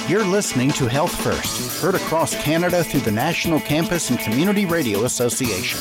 You're listening to Health First, heard across Canada through the National Campus and Community Radio Association.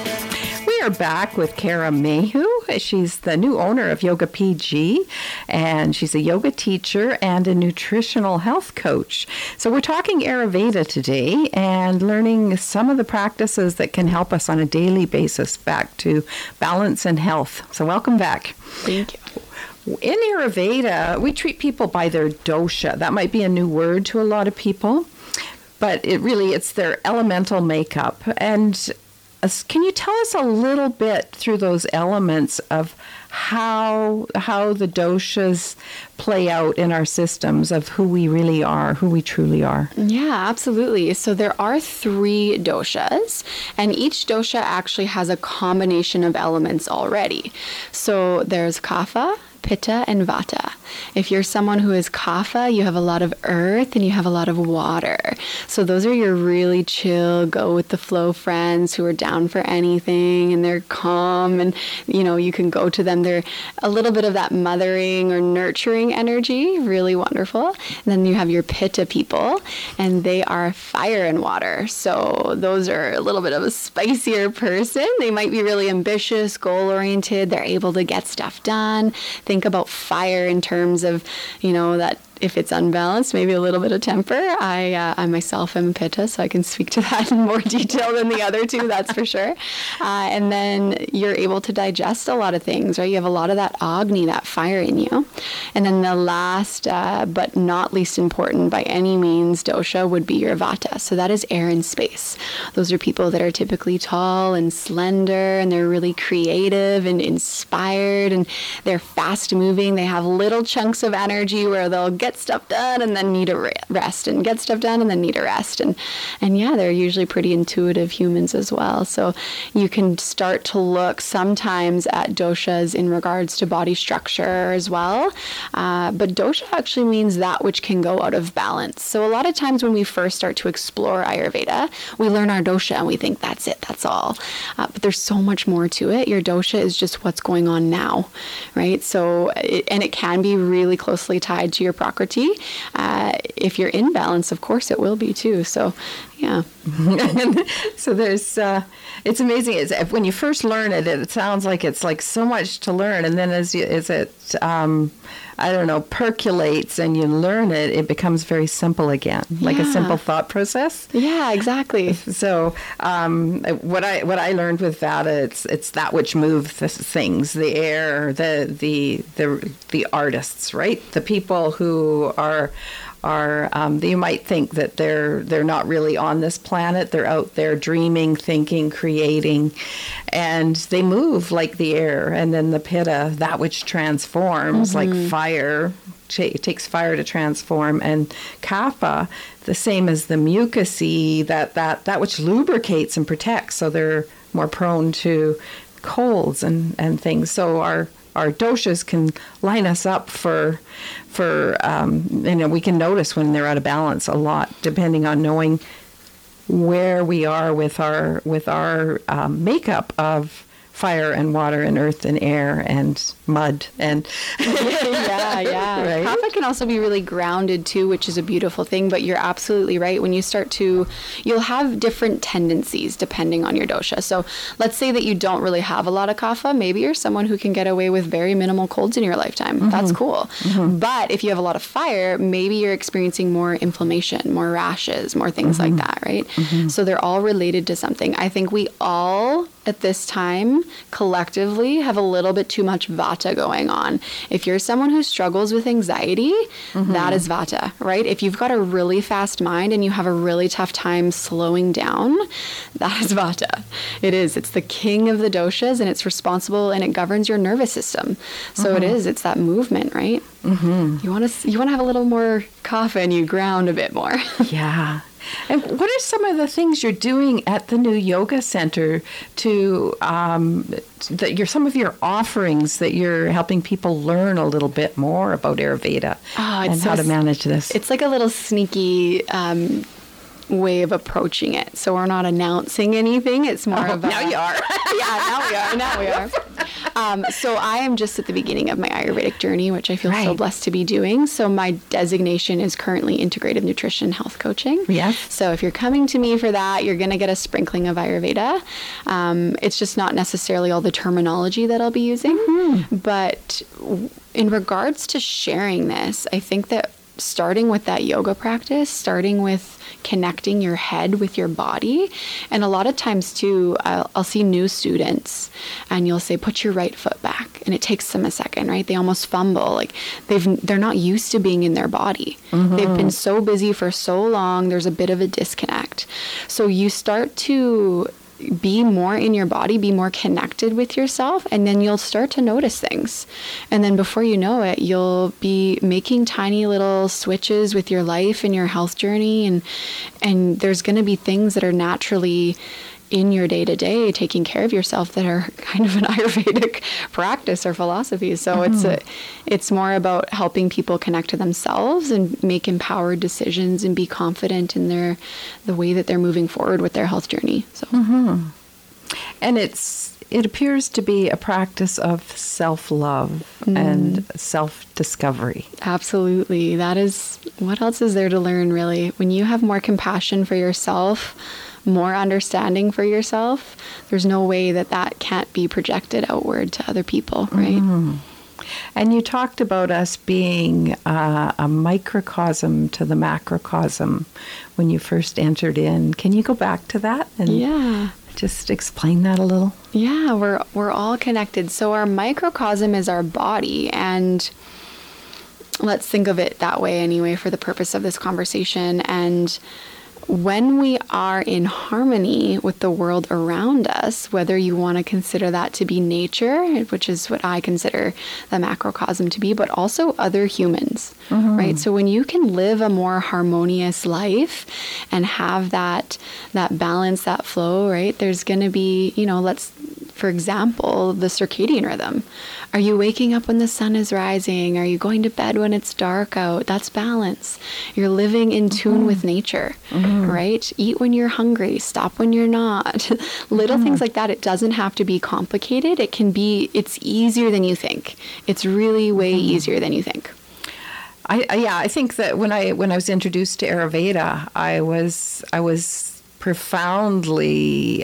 We are back with Kara Mayhew. She's the new owner of Yoga PG, and she's a yoga teacher and a nutritional health coach. So we're talking Ayurveda today and learning some of the practices that can help us on a daily basis back to balance and health. So welcome back. Thank you. In Ayurveda, we treat people by their dosha. That might be a new word to a lot of people, but it's their elemental makeup. And can you tell us a little bit through those elements of how the doshas play out in our systems of who we really are, who we truly are? Yeah, absolutely. So there are 3 doshas, and each dosha actually has a combination of elements already. So there's Kapha, Pitta, and Vata. If you're someone who is Kapha, you have a lot of earth and you have a lot of water. So those are your really chill, go with the flow friends who are down for anything, and they're calm, and you can go to them. They're a little bit of that mothering or nurturing energy, really wonderful. And then you have your Pitta people, and they are fire and water. So those are a little bit of a spicier person. They might be really ambitious, goal-oriented. They're able to get stuff done. Think about fire in terms of, that if it's unbalanced, maybe a little bit of temper. I myself am a Pitta, so I can speak to that in more detail than the other 2, that's for sure. And then you're able to digest a lot of things, right? You have a lot of that Agni, that fire in you. And then the last, but not least important by any means, dosha would be your Vata. So that is air and space. Those are people that are typically tall and slender, and they're really creative and inspired, and they're fast moving. They have little chunks of energy where they'll get stuff done and then need a rest, and get stuff done and then need a rest. And yeah, they're usually pretty intuitive humans as well. So you can start to look sometimes at doshas in regards to body structure as well. But dosha actually means that which can go out of balance. So a lot of times when we first start to explore Ayurveda, we learn our dosha and we think that's it, that's all. But there's so much more to it. Your dosha is just what's going on now, right? So, it can be really closely tied to your Prakriti. If you're in balance, of course, it will be too. So, yeah. So there's, it's amazing. When you first learn it, it sounds like it's like so much to learn. And then as it percolates and you learn it, it becomes very simple again, like a simple thought process. Yeah, exactly. So what I learned with Vata, it's that which moves things, the air, the artists, right? The people who are you might think that they're not really on this planet. They're out there dreaming, thinking, creating, and they move like the air. And then the Pitta, that which transforms, like fire. It takes fire to transform. And Kapha, the same as the mucousy, that which lubricates and protects. So they're more prone to colds and things. So our doshas can line us up for we can notice when they're out of balance a lot, depending on knowing where we are with our makeup of fire and water and earth and air and mud and yeah. Right? Kapha can also be really grounded too, which is a beautiful thing. But you're absolutely right. When you start you'll have different tendencies depending on your dosha. So let's say that you don't really have a lot of Kapha. Maybe you're someone who can get away with very minimal colds in your lifetime. That's cool. But if you have a lot of fire, maybe you're experiencing more inflammation, more rashes, more things like that, right? So they're all related to something. I think we all at this time collectively have a little bit too much Vata going on. If you're someone who struggles with anxiety, that is Vata, right? If you've got a really fast mind and you have a really tough time slowing down, that is Vata. It is. It's the king of the doshas, and it's responsible, and it governs your nervous system. So it's that movement, right? You want to have a little more Kapha and you ground a bit more. Yeah. And what are some of the things you're doing at the new yoga center to some of your offerings that you're helping people learn a little bit more about Ayurveda and how to manage this? It's like a little sneaky way of approaching it. So we're not announcing anything. It's more of a... Now you are. Yeah, now we are. So I am just at the beginning of my Ayurvedic journey, which I feel so blessed to be doing. So my designation is currently Integrative Nutrition Health Coaching. Yes. So if you're coming to me for that, you're going to get a sprinkling of Ayurveda. It's just not necessarily all the terminology that I'll be using. Mm-hmm. But in regards to sharing this, I think that starting with that yoga practice, starting with connecting your head with your body. And a lot of times too, I'll see new students and you'll say, put your right foot back. And it takes them a second, right? They almost fumble. Like they're not used to being in their body. Mm-hmm. They've been so busy for so long. There's a bit of a disconnect. So you start to be more in your body, be more connected with yourself, and then you'll start to notice things. And then before you know it, you'll be making tiny little switches with your life and your health journey. And there's going to be things that are naturally in your day-to-day taking care of yourself that are kind of an Ayurvedic practice or philosophy. So it's more about helping people connect to themselves and make empowered decisions and be confident in the way that they're moving forward with their health journey. So, and it appears to be a practice of self-love and self-discovery. Absolutely. That is, what else is there to learn, really? When you have more compassion for yourself, more understanding for yourself, there's no way that can't be projected outward to other people, right? Mm-hmm. And you talked about us being a microcosm to the macrocosm when you first entered in. Can you go back to that and just explain that a little? Yeah, we're all connected. So our microcosm is our body, and let's think of it that way anyway for the purpose of this conversation. And when we are in harmony with the world around us, whether you want to consider that to be nature, which is what I consider the macrocosm to be, but also other humans, right? So when you can live a more harmonious life and have that balance, that flow, right? There's going to be, for example, the circadian rhythm. Are you waking up when the sun is rising? Are you going to bed when it's dark out? That's balance. You're living in tune with nature, right? Eat when you're hungry, stop when you're not. Little things like that. It doesn't have to be complicated. It's easier than you think. It's really way easier than you think. I think that when I was introduced to Ayurveda, I was profoundly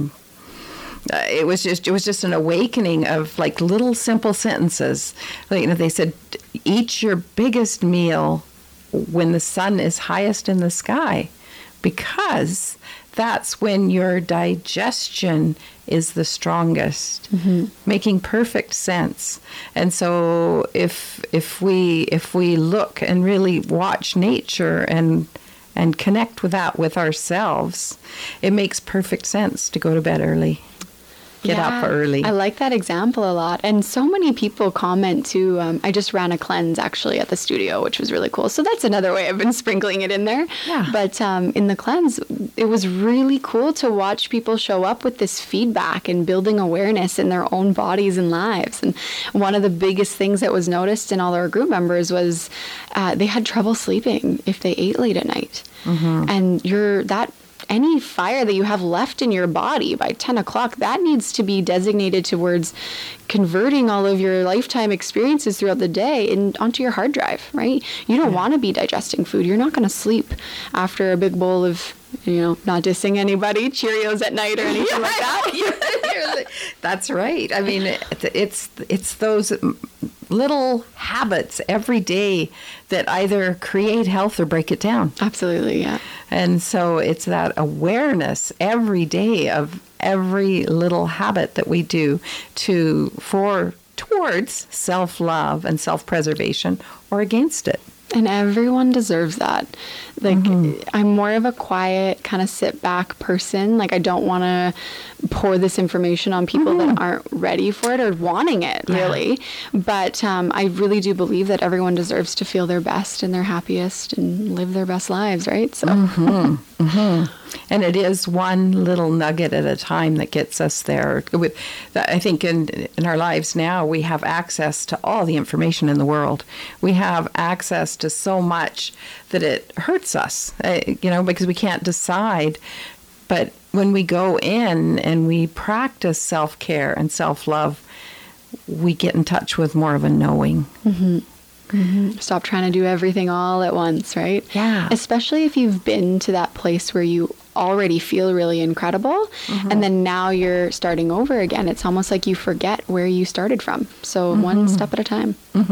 it was just an awakening of like little simple sentences. Like, they said, eat your biggest meal when the sun is highest in the sky, because that's when your digestion is the strongest, making perfect sense. And so if we look and really watch nature and connect with that with ourselves, it makes perfect sense to go to bed early. Get up early. I like that example a lot. And so many people comment too. I just ran a cleanse actually at the studio, which was really cool. So that's another way I've been sprinkling it in there. Yeah. But in the cleanse, it was really cool to watch people show up with this feedback and building awareness in their own bodies and lives. And one of the biggest things that was noticed in all our group members was they had trouble sleeping if they ate late at night. And any fire that you have left in your body by 10 o'clock, that needs to be designated towards converting all of your lifetime experiences throughout the day onto your hard drive, right? You don't want to be digesting food. You're not going to sleep after a big bowl of, not dissing anybody, Cheerios at night or anything like that. That's right. I mean, it's those little habits every day that either create health or break it down. Absolutely, yeah. And so it's that awareness every day of every little habit that we do towards self-love and self-preservation or against it. And everyone deserves that. Like, I'm more of a quiet, kind of sit back person. Like, I don't want to pour this information on people that aren't ready for it or wanting it, really. But I really do believe that everyone deserves to feel their best and their happiest and live their best lives, right? So. And it is one little nugget at a time that gets us there. I think in our lives now, we have access to all the information in the world. We have access to so much that it hurts suits us, because we can't decide. But when we go in and we practice self-care and self-love, we get in touch with more of a knowing. Mm-hmm. Mm-hmm. Stop trying to do everything all at once, right? Yeah. Especially if you've been to that place where you already feel really incredible, and then now you're starting over again. It's almost like you forget where you started from. So one step at a time.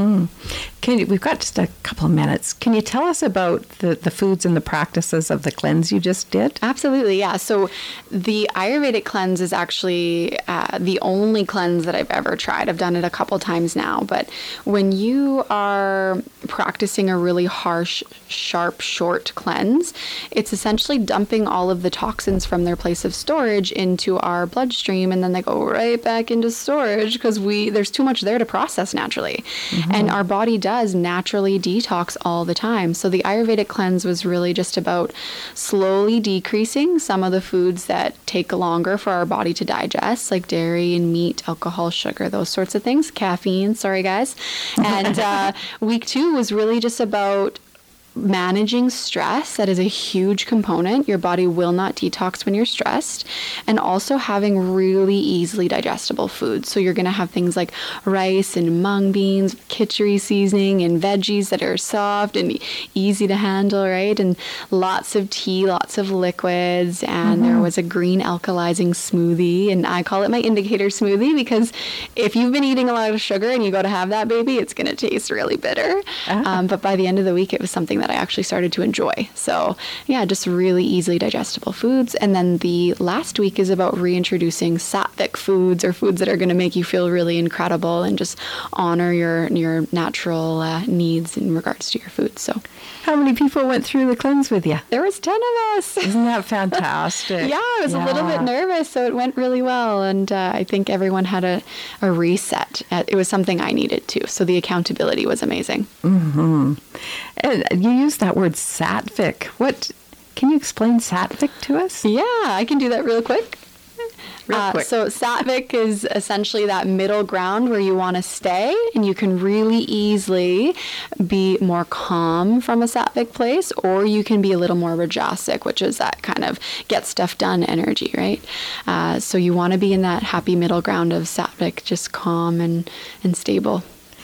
We've got just a couple of minutes. Can you tell us about the foods and the practices of the cleanse you just did? Absolutely, yeah. So the Ayurvedic cleanse is actually the only cleanse that I've ever tried. I've done it a couple times now. But when you are practicing a really harsh, sharp, short cleanse, it's essentially dumping all of the toxins from their place of storage into our bloodstream, and then they go right back into storage because there's too much there to process naturally. And our body does naturally detox all the time. So the Ayurvedic cleanse was really just about slowly decreasing some of the foods that take longer for our body to digest, like dairy and meat, alcohol, sugar, those sorts of things. Caffeine, sorry guys. And week 2 was really just about managing stress. That is a huge component. Your body will not detox when you're stressed. And also having really easily digestible foods. So you're going to have things like rice and mung beans, khichdi seasoning, and veggies that are soft and easy to handle, right? And lots of tea, lots of liquids. And there was a green alkalizing smoothie. And I call it my indicator smoothie because if you've been eating a lot of sugar and you go to have that baby, it's going to taste really bitter. But by the end of the week, it was something that I actually started to enjoy. So yeah, just really easily digestible foods. And then the last week is about reintroducing sattvic foods, or foods that are going to make you feel really incredible and just honor your natural needs in regards to your food. So how many people went through the cleanse with you? There was 10 of us. Isn't that fantastic? Yeah, I was a little bit nervous, so it went really well. And I think everyone had a reset. It was something I needed too. So the accountability was amazing. And you used that word sattvic. Can you explain sattvic to us? Yeah, I can do that real quick. So sattvic is essentially that middle ground where you want to stay, and you can really easily be more calm from a sattvic place, or you can be a little more rajasic, which is that kind of get stuff done energy, right? So you want to be in that happy middle ground of sattvic, just calm and stable.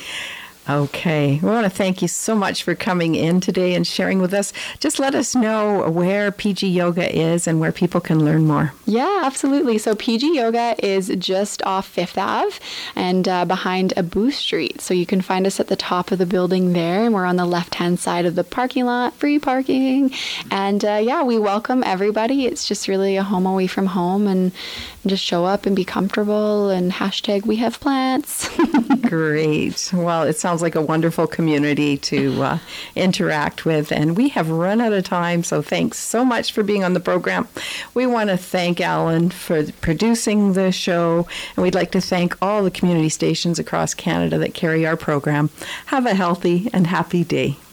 Okay. We want to thank you so much for coming in today and sharing with us. Just let us know where PG Yoga is and where people can learn more. Yeah, absolutely. So PG Yoga is just off Fifth Ave and behind Abu Street. So you can find us at the top of the building there, and we're on the left-hand side of the parking lot, free parking. And we welcome everybody. It's just really a home away from home, and just show up and be comfortable, and hashtag we have plants. Great. Well, it sounds like a wonderful community to interact with, and we have run out of time, so thanks so much for being on the program. We want to thank Alan for producing the show, and we'd like to thank all the community stations across Canada that carry our program. Have a healthy and happy day.